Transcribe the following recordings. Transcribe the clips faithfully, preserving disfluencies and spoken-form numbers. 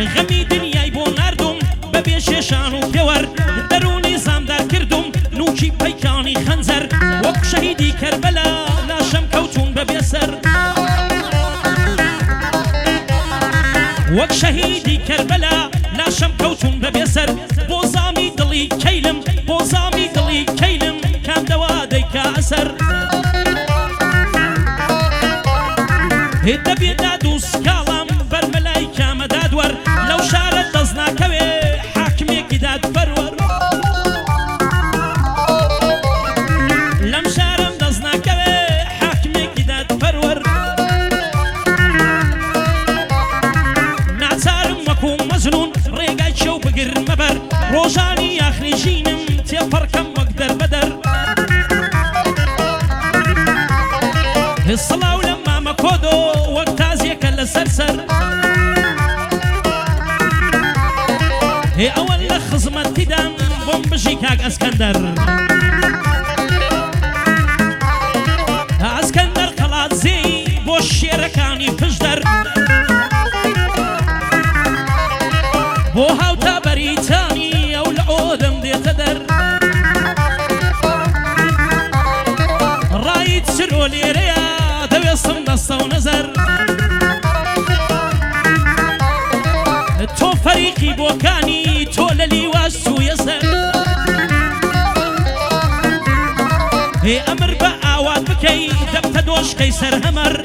غەمی دنیای بۆ ناردوم بەبێ شێشان و پێوەر دەرونی زامدار کردوم نوکی پەیکانی خەنجەر وەک شەهیدی کەربەلا لاشەم کەوتون بەبێ سەر وەک شەهیدی کەربەلا لاشەم کەوتون بەبێ سەر بۆ زامی دڵی کەیلم بۆ زامی دڵی کەیلم کام دەوا دەیکا ئەسەر دەبێ داد و سکاڵام بەرمەلای کامەدا دووەر لەو شارە دەست ناکەوێ حاکمێکی داد بەروەر لەم شارەم دەست ناکەوێ حاکمێکی داد بەروەر ناچارم وەکو مەزنون ڕێگای چێو بگرم مەبەر ڕۆژانی یاخری ژینم تێپەڕکەم وەک دەربەدەر سڵاو لە مامە کۆدۆ وەک تازیەکە لە سەرسەر هێ ئەوە لە خزمەتیدان بۆم بژی کاک ئەسکەندەر ئەسکەندەر قەڵاتزێی بۆ شێرەکانی پشدەر بۆ هاوتا بەریتانی ئەو لە ئۆدەم دێتە دەر ڕایت سرۆ لێرەیە دەوێستم دەستە و نەزەر تۆ فەریقی بۆکانی تۆ لە لیواز سوویە سەر هێ ئەمر بە ئاوات بکەی دەبتە دۆشقەی سەر هەمەر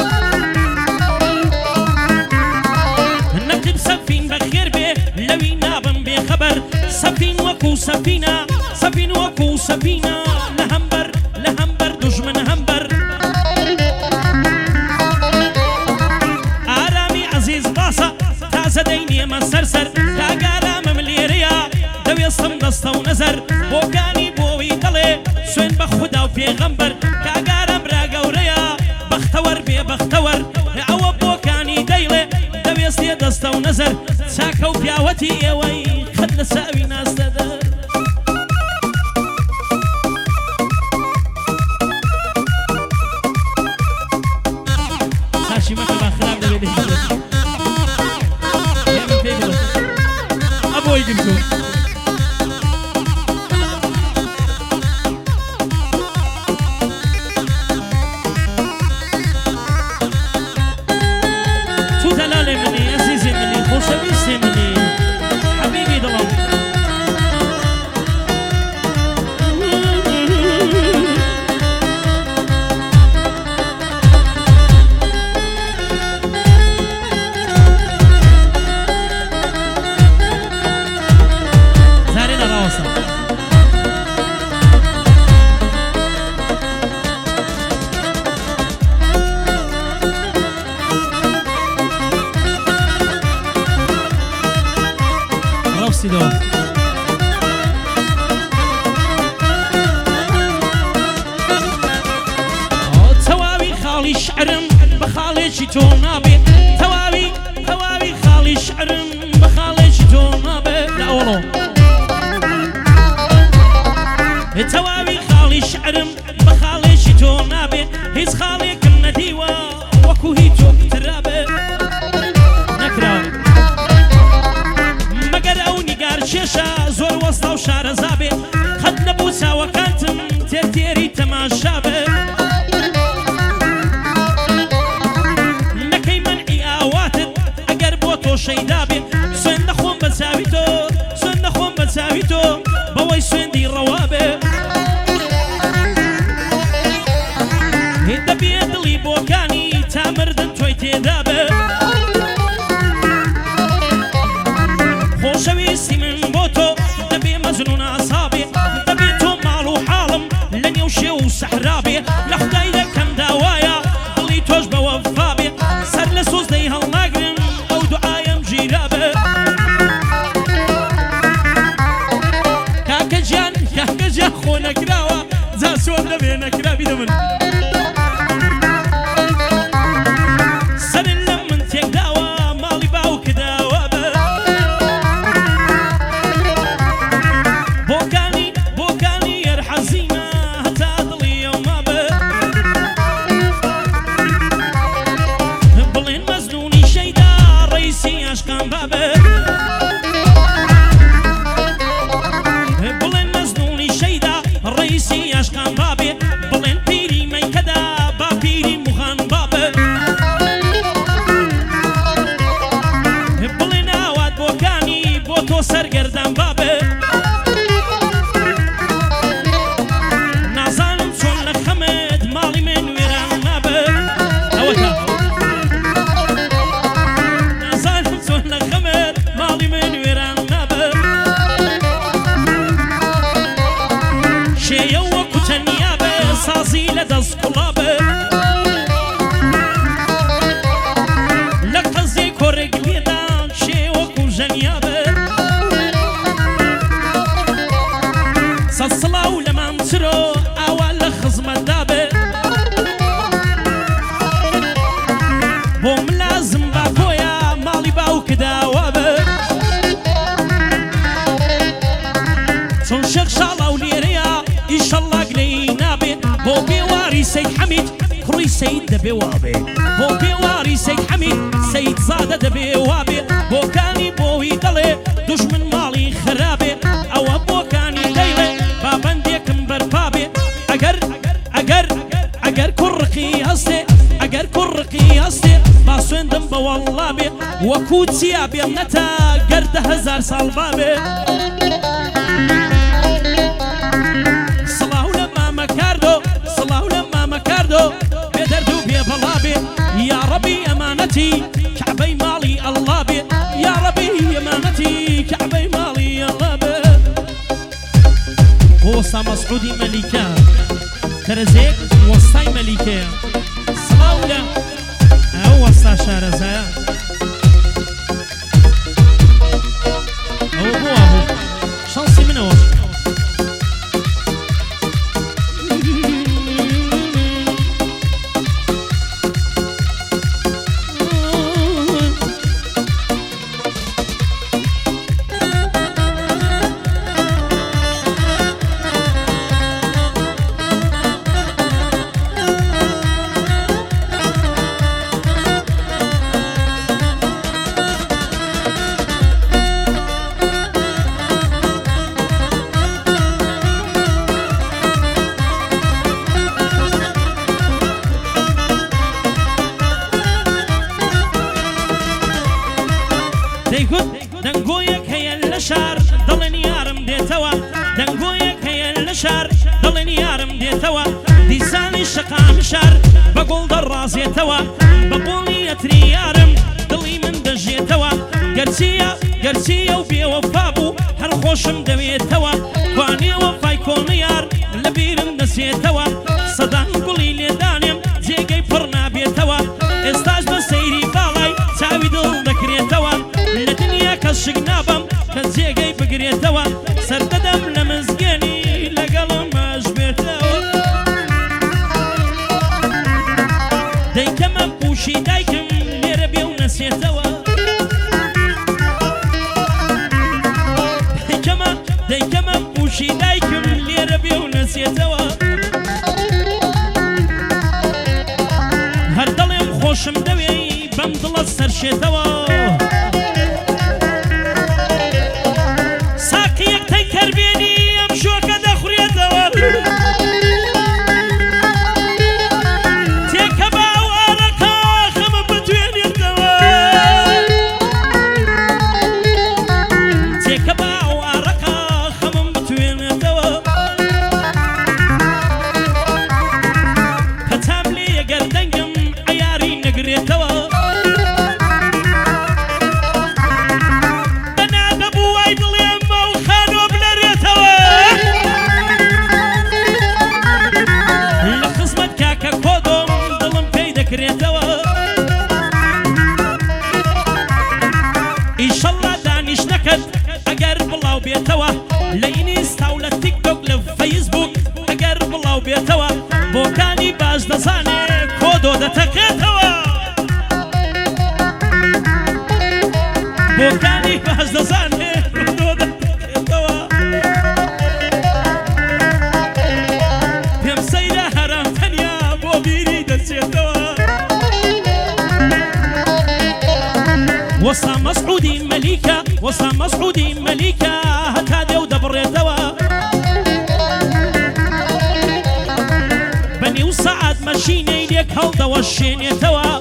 نەقیب سەفین بەخێر بێ لەوی نابم بێخەبەر سەفین وەکو سەفینە سەفین وەکو سەفینە لە هەمبەر لە هەمبەر دوژمن هەمبەر ئارامی عەزیز باسە تازە دەینێمە سەرسەر کاگارامم لێرەیە دەوێستم دەستە و نەزەر بۆکانی بۆوی دەڵێ سوێن بە خودا و پێغەمبەر کاگارم راگەورەیە بەختەوەر بێ بەختەوەر ئەوە بۆکانی دەیڵێ دەوێستێ دەستە و نەزەر چاکە و پیاوەتی ئێوەی خەت لە ساوی ناستەدەر ساشی مەکە با خراپ دەبێت هێمن پێی بڵێ ئەبۆی گرتو تو دەلالێ منی ئەزیزی منی خۆشەویستی منی حەبیبی دڵم تەواوی خاڵی شعرم بە خاڵێکی تۆ نابێ تەواوی تەواوی خاڵی شعرم بە خاڵێکی تۆ نابێ لاوەڵۆ تەواوی خاڵی شعرم بە خاڵێکی تۆ نابێ هیچ خاڵێکم نەدیوە وەکو هیچ تۆ ترابێ نەکراوە مەگەر ئەو نیگار چێشە زۆر وەستا و شارەزابێ خەت نەبوو چاوەکانتم تێر-تێری تەماشا بێ نەکەی مەنعی ئاواتت ئەگەر بۆ تۆ شەیدا بێ سوێن نەخۆم بە چاوی تۆ سوێن نەخۆم بە چاوی تۆ بەوەی سوێندی ڕەوا بێ هێ دەبێ دڵی بۆکانی تا مردن تۆی تێدا بێ خۆشەویستی من بۆ تۆ دەبێ مەزنون ئاسابێ دەبێ تۆ ماڵ و حاڵم لە نێو شێو و سەحرا بێ لە خودای دەکەم داوایە دڵی تۆش بە وەفا بێ سەر لە سۆزدەی هەڵناگرم ئەو دوعایم ژیرا بێ کاکە گیان کاکە گیان خۆ نەکراوە جا سۆر دەبێ نەکراوی دەمن سەرن لە من تێکداوە ماڵی باوکە داوە بێ بۆکانی بۆکانی هەرحەزینە هەتا دڵی ئەوما بێ بڵێن مەزنونی شەیدا ڕەیسی عشقان بابە بڵێن مەزنونی شەیدا ڕئیسی عشقان بابێ بڵێن پیری مەیکەدا با پیری موخان بابە بڵێن ئاوات بۆکانی بۆ تۆ سەرگەردان بابە نازانم چۆن لە خەمت ماڵی من وێران نابە ئەوەکە نازانم چۆن لە خەمت ماڵی من وێران نابە شێیە وەکو تەنیابە سازی لە دەست کوڵابە لە قەزێ کۆڕێک لێدا شێ وەکو ژەنیابە سەد سڵاو لە مامچرۆ ئاوا لە خزمەتدابێ بۆ ملازم با کۆیە ماڵی باوکداوا بە چۆن شێخ شاڵاو لێرەیە ئیشەڵڵا گلەی نابێت بۆ بێواری سەید حەمید کوڕی سەید دەبێ وابێ بۆ بێواری سەید حەمید سەید زادە دەبێ وابێ بۆکانی بۆوی دەڵێ دوژمن ماڵی خرابێ ئەوە بۆکانی دەیڵێ با بەندێکم بەرپابێ ئەگەر ئەگەر ئەگەر کوڕقی هەستێ ئەگەر کوڕقی هەستێ با سوێندم بە وەڵڵا بێ وەکو چیا بێم نەتا گەردە هەزار ساڵ بابێ سڵاو لە مامە کاردۆ سڵاو لە مامە کاردۆ بێ دەرد و بێ بەڵا بێ یا ڕەبی ئەمانەتی کەعبەی ماڵی ئەڵڵا بێ یا ڕەبی ئەمانەتی کەعبەی ماڵی ئەڵڵا بێ بۆ وەستا مەسعودی مەلیکە کەرەزێک وەستای مەلیکەیە سڵاو لە ئەو وەستا شارەزایە ئەوە بۆ بوو شانسی منەوە دەیگوت دەنگۆیەک هەیە لە شار دەڵێن یارم دێتەوە دەنگۆیەک هەیە لە شار دەڵێن یارم دێتەوە دیسانی شەقام شار بە گوڵ دەڕازێتەوە بە قوڵی ئەتری یارم دڵی من دەژێتەوە گەرچیە گەرچیە و بێوەفا بوو هەر خۆشم دەوێتەوە کوانێ وەفای کۆڵی یار لە بیرم دەسێتەوە سەدان گوڵی لێدانێم جێگەی پڕ نابێتەوە ئێستاش بە سەیری باڵای چاوی دڵ دەکرێتەوە لە دنیا کەس شک نابم کە جێگەی بگرێتەوە سەردەدەم لە مزگەنی لەگەڵم ماش بێتەوە دەیکەمە پوشی دایکم لێرە بێ و نەسێتەوە دەیکەمە دەیکەمە پوشی دایکم لێرە بێ و نەسێتەوە هەر دەڵێم خۆشم دەوێ بەم دڵە سەرشێتەوە ساقیەک تەی کەربێنی ئەم شۆکە دەخورێتەوە تێکە باو ئارەکە خەمە بتوێنێتەوە تێکە باو ئارەکە خەمم بتوێنێتەوە کەتام لێ ئەگەر دەنگم عەیاری نەگرێتەوە ئیشەڵڵا دانیش نەکرد ئەگەر بڵاو بێتەوە لە ئینستا و لە تیکتۆک لە فەیسبوک ئەگەر بڵاو بێتەوە بۆکانی باش دەزانێ کۆدۆ دەتەقێتەوە بۆکانی باش دەزانێ کۆدۆ دەتەقێتەوە پێم سەیرە هەرام تەنیا بۆ بیری دەچێتەوە وسا مسعودي مليكة وسا مسعودي مليكة هتا ديو دبريتوا بني وسعد مشيني ليك هلدا وشينيتوا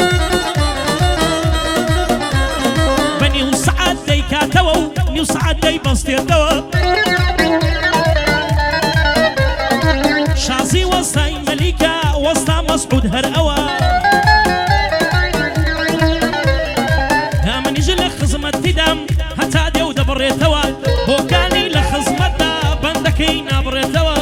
بني وسعد ديكاتوا بني وسعد دي بسطيتوا شازي وساي مليكة وسا مسعود هرأوا من يجي لخزمة تدم هتا ديو دبريتوا بو كاني لخزمة دا بندكينا بريتوا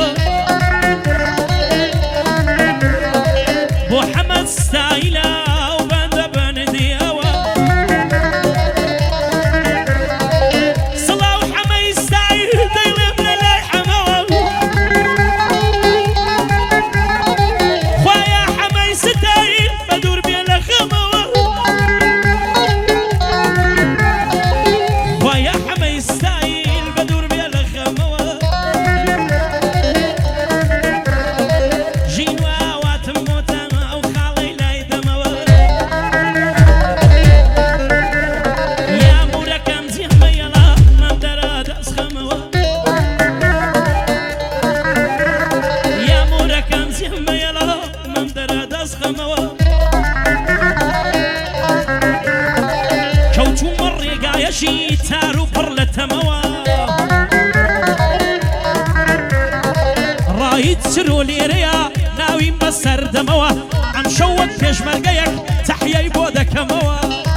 بو حمد ستايلا وبند بندي أوا صلاة وحمي ستايل دايل ابن الله حموا خوايا حمي ستايل بدور بين الخموا خوايا حمي ستايل بدور بين الخموا جينوا واتموتا او خالي لاي دموا يا مركم زين ميلا ممدرا داس خموا يا مركم زين ميلا ممدرا داس خموا شوتو مريقا يشي تارو برلتموا رايد سرو ليريا ناوي مسر دموا عم شوك فيش مرقيك تحيا يبودك موا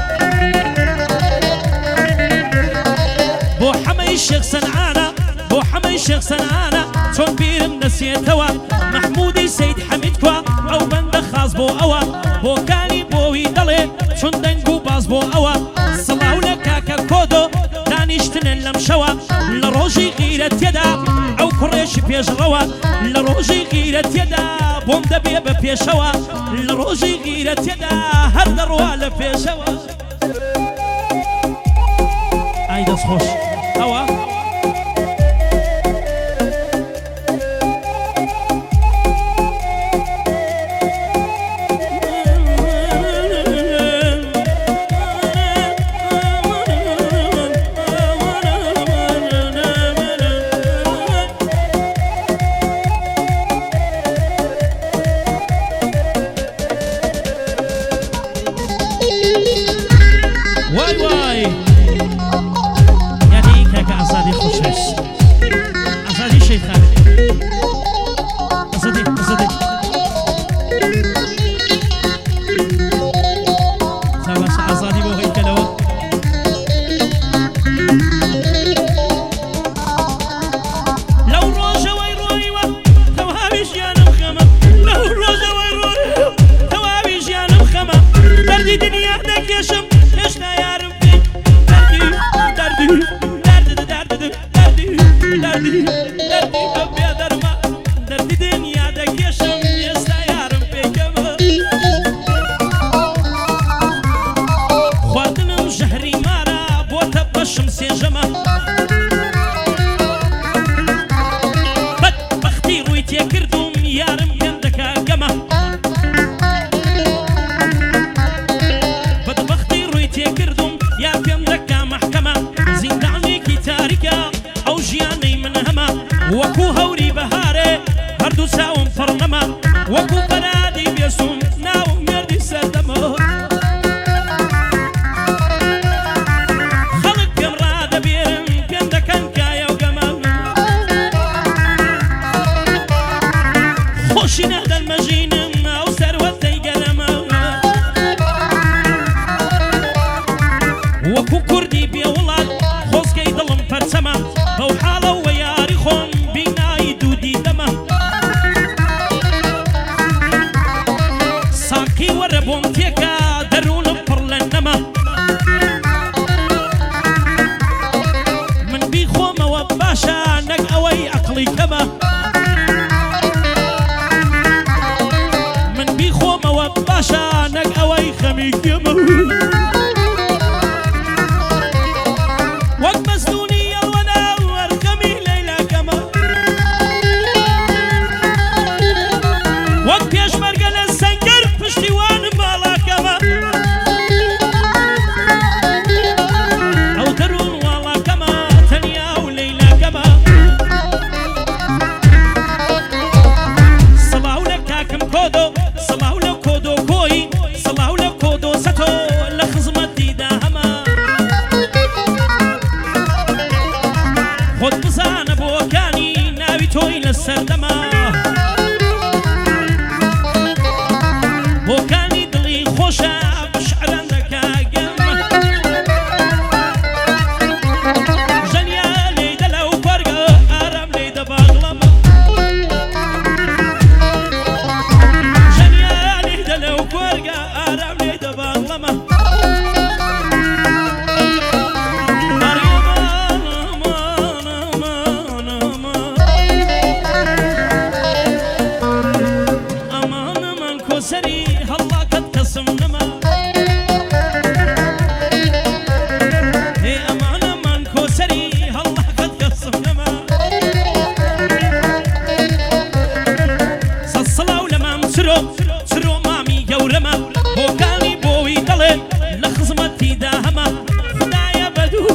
بو حمي الشيخ سنعانا بو حمي الشيخ سنعانا تون بيرم نسيتوا محمودي سيد حميد كوا او بند خاص بو اوا بو كاني بوي دلي شون دنقو باز بو اوا صلاو لكاكا كودو دانيشتن اللمشوا لروجي غيرت يدا او كريش بيش روا لروجي غيرت يدا بوم دبي ببيشوا لروجي غيرت يدا هر دروا لبيشوا ايدس خوش اوا واي واي يعني هيك أصادي خوشش أصادي شيء ثاني أصادي أصادي سامش أصادي بو هيك لو لو روجا ويروي توهابيش يا نمخمة لو روجا ويروي توهابيش يا نمخمة دردي دنيا دك يا شم يشنا يا ربي دردي دردي دردي دردي دردي دردي ربي يا درما دردي دنيا دك يا شم يشنا يا ربي كما خواتنم شهري مارا بوتا بشمس جما بد بختي رويتي كردم يارم يندكا قما كردم يا فيم دكا محكمة زنداني كي تاركة أو جياني من هما وكو هوري بهاري هردو ساوم فرنما وكو برادي بيسوم ناوم يردي سردما خلق كمرادة بيرم كم دكان كايا وقمام خوشي نهدى المجينم أو سروتي قرما وكو كردي بيولاد خوزكي ظلم فرسما بو حالو وياري خون بيناي دودي دما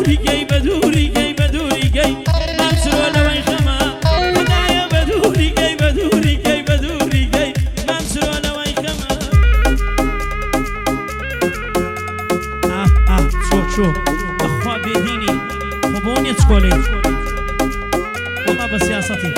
بدوري جاي بدوري جاي بدوري جاي مامسرو لوين خما خدايا بدوري جاي بدوري جاي بدوري جاي مامسرو لوين خما اه اه شو شو اخوا بيديني خبوني تسكولي والله بسياستي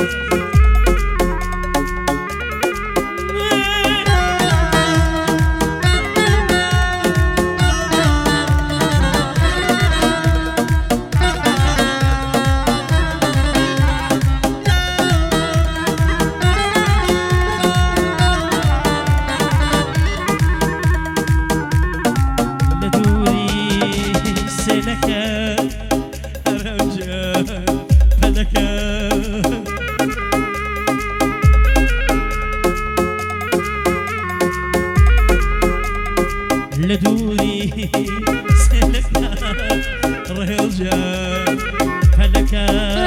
لدوري سلكا رهيلجا فلكا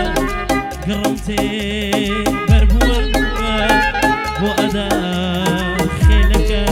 قرمتي بربوان وأدا خيلكا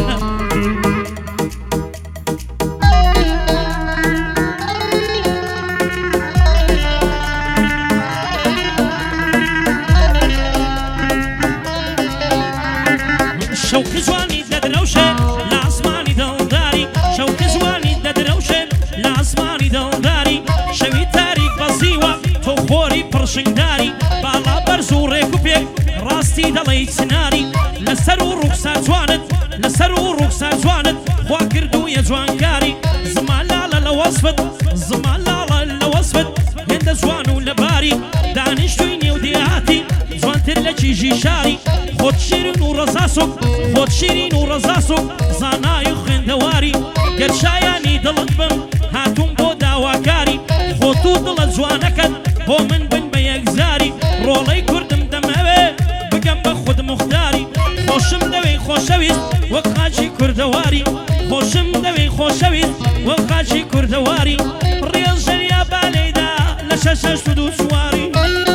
شوق زواني دروشه لعصماني دوداري شوق زواني دروشه لعصماني دوداري شوي تاريك بزيوة تخوري برشنگداري بالا برزو ريكو بيك راستي دلي سناري لسرو رخصار زوانت لسرو رخصار زوانت خوا كردو يا زوانكاري زمان لالا لوصفت زمان لالا لوصفت هند زوانو لباري دانش تويني ودياتي زوانتر لجي جيشاري خود شیرین و رزاسوک خود شیرین و رزاسوک زانای خوێندەواری گەرشایانی دڵت بم هاتووم بۆ داواکاری خۆت و دڵت جوانەکەت بۆ من بن بە یەکزاری ڕۆڵەی کوردم دەمەوێ بگەم بە خود مختاری خۆشم دەوێ خۆشەویست وەک خاچی کوردەواری خۆشم دەوێ خۆشەویست وەک خاچی کوردەواری ڕێز ژەریا بالێدا لە شەشە شود و سواری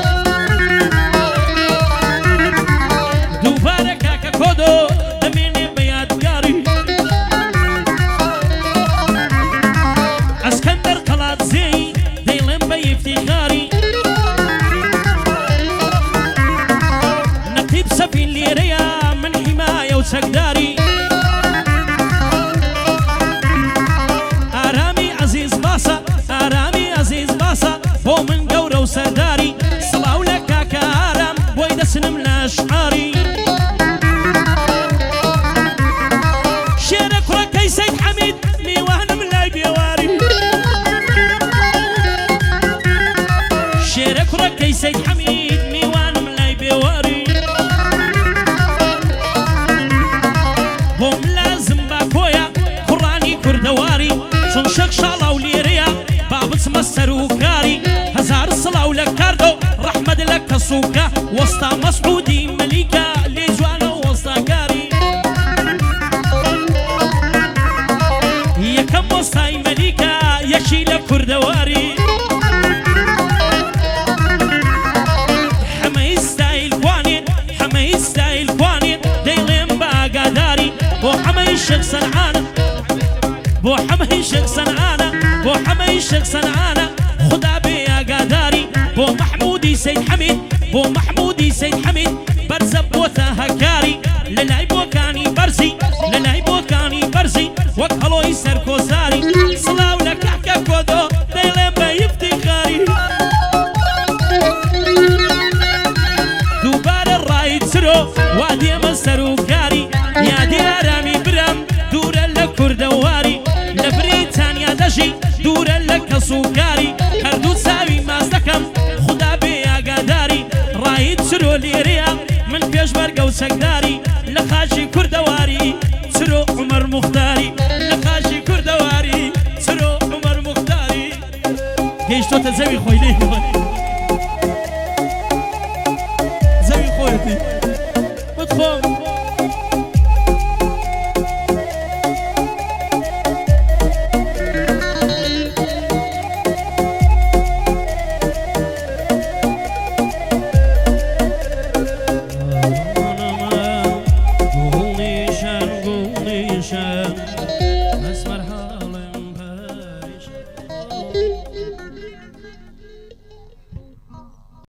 كودو دميني بيادقاري اسكندر قلات زي ديلم بيفتخاري نقيب سفين ليريا من حماية وسقداري آرامي عزيز باسا آرامي عزيز باسا بو من قورة وسرداري صلاو لك كارم بويدا سنم لاشعاري سيد حميد ميوهنا من لاي بيواري شيرك ركي سيد حميد ميوهنا من لاي بيواري بوم لازم باكويا قراني كردواري شنشك شالا وليريا بابس مستر وكاري هزار الصلاة ولك كاردو رحمة لك السوكا وسطا مسعودي مليكا ليجوانا وسطا كاري كم وسطاي مليكا يشيل كردواري حماي ستايل قوانين حماي ستايل قوانين ديلين باقاداري بو حماي شيخ صنعانا بو حماي شيخ صنعانا بو حماي شيخ صنعانا خدا بيا قاداري بو محمودي سيد حميد بو محمودي سيد حميد برزب وثهكاري للاي بوكاني برزي للاي بوكاني برزي وكالوي سركوزاري صلاو لك حكا كودو ديلين بيفتخاري دوبار الرايد سرو وادي مسرو كاري يا دي ارامي برام دورا لكردواري لبريتانيا دجي دورا لك سوكاري هردو تساوي مازدكم خدا بيا قاداري رايد سرو ليريا من بيش برقا وسقداري لخاشي كردواري سرو عمر مختاري لخاشي كردواري سرو عمر مختاري هيش تو تزوي خوي ليه زوي خويتي بتخون